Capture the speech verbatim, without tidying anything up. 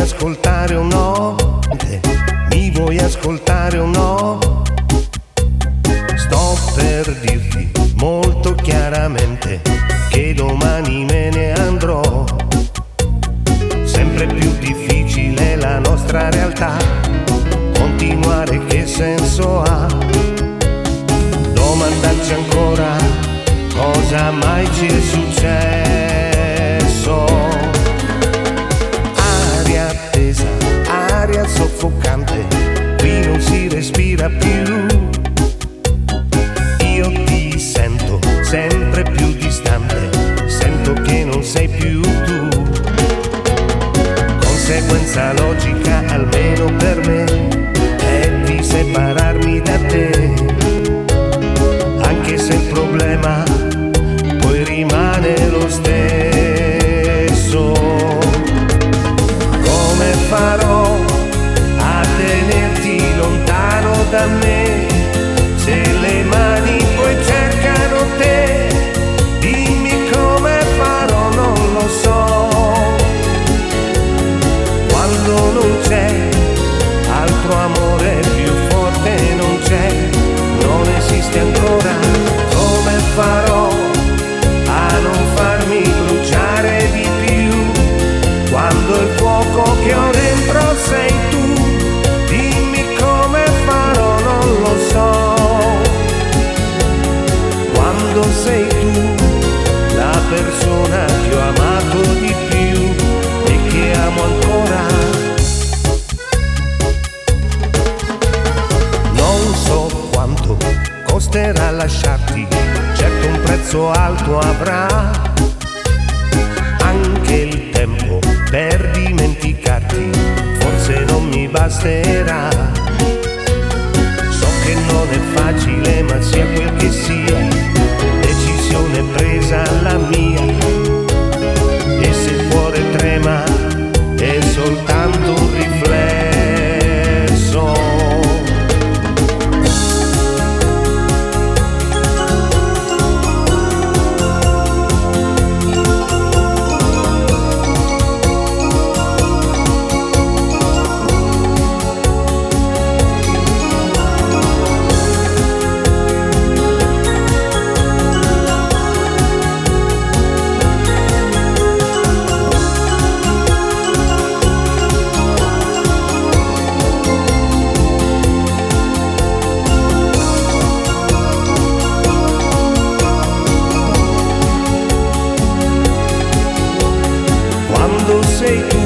ascoltare o no? Mi vuoi ascoltare o no? Sto per dirti molto chiaramente che domani me ne andrò. Sempre più difficile la nostra realtà, continuare che senso ha? Domandarci ancora cosa mai ci è successo. Aria tesa, aria soffocante, qui non si respira più. Io ti sento sempre più distante, sento che non sei più tu. Conseguenza logica, almeno per me, è di separarmi da te. Anche se il problema poi rimane lo stesso. Come farò a tenerti lontano da me, se le mani poi cercano te? Dimmi come farò, non lo so. Quando non c'è altro amore più forte, non c'è, non esiste ancora. Come farò a non farmi bruciare di più, quando il fuoco che ho dentro sei tu? Dimmi come farò, non lo so. Quando sei tu la persona che ho amato di più e che amo ancora. Non so quanto costerà lasciarti, certo un prezzo alto avrà. Anche il tempo per dimenticarti forse non mi basterà. So che non è facile, ma sia quel che sia, decisione presa la mia. E se il cuore trema è soltanto un riflesso. Sei tu